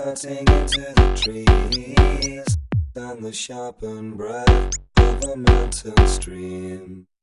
cutting into the trees, and the sharpened breath of a mountain stream.